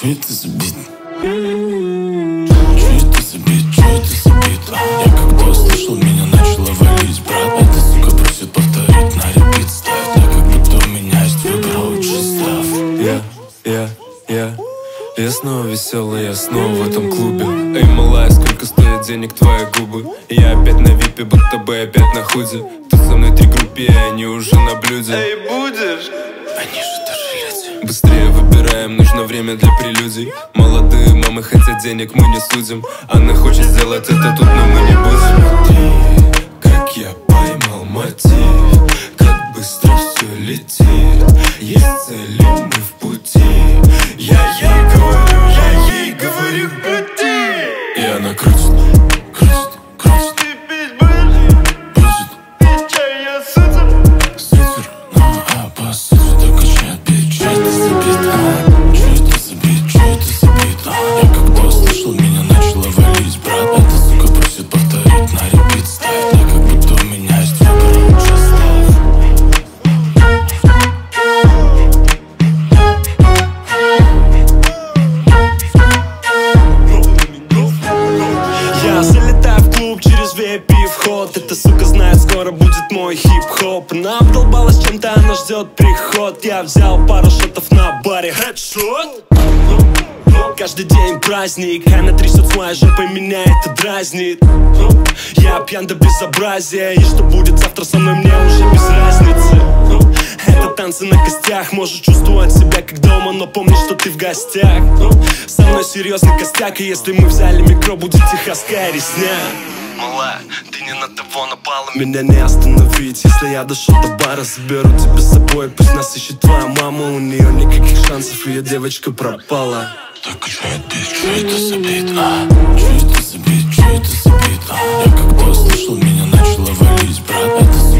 Чё это за бит? Чё это за бит? Чё это за бит? Я когда услышал, меня начало валить, брат. Эта сука просит повторить, на репит ставь. Так как будто у меня есть выбор, лучше ставь. Я снова веселый, я снова в этом клубе. Эй, малая, сколько стоят денег твои губы? Я опять на випе, будто бы опять на худе. Ты со мной 3 группы, и они уже на блюде. Эй, будешь? Они же даже люди. Быстрее выбираем, нужно время для прелюдий. Молодые мамы хотят денег, мы не судим. Она хочет сделать это тут, но мы не будем. Смотри, как я поймал мотив, как быстро все летит. Есть цели, мы в пути. Я ей говорю, крути. И она крутит. Ты пить будешь? Будет Пить чай, я сутер. супер, а по сути так качает бит. Чё это за бит? Чё это за бит? Чё это за бит? Я когда услышал, меня начало валить, брат. Эта сука просит повторить, на репит ставь. Так как будто у меня есть выбор, лучше ставь. Я залетаю в клуб через VIP вход. Эта сука знает, скоро будет мой хип-хоп. Она обдолбалась чем-то, она ждет приход. Я взял пару шотов на баре. Хедшот. Каждый день праздник, она трясет с моей жопой, меня это дразнит. Я пьян до безобразия, и что будет завтра со мной, мне уже без разницы. Это танцы на костях, можешь чувствовать себя как дома, но помни, что ты в гостях. Со мной серьезный костяк, и если мы взяли микро, будет техасская резня. Малая, ты не на того напала, меня не остановить. Если я дошел до бара, заберу тебя с собой. Пусть нас ищет твоя мама, у нее никаких шансов, ее девочка пропала. Так качает бит, чё это за бит? Чё это за бит? Чё это за бит? Я когда услышал, меня начало валить, брат. Это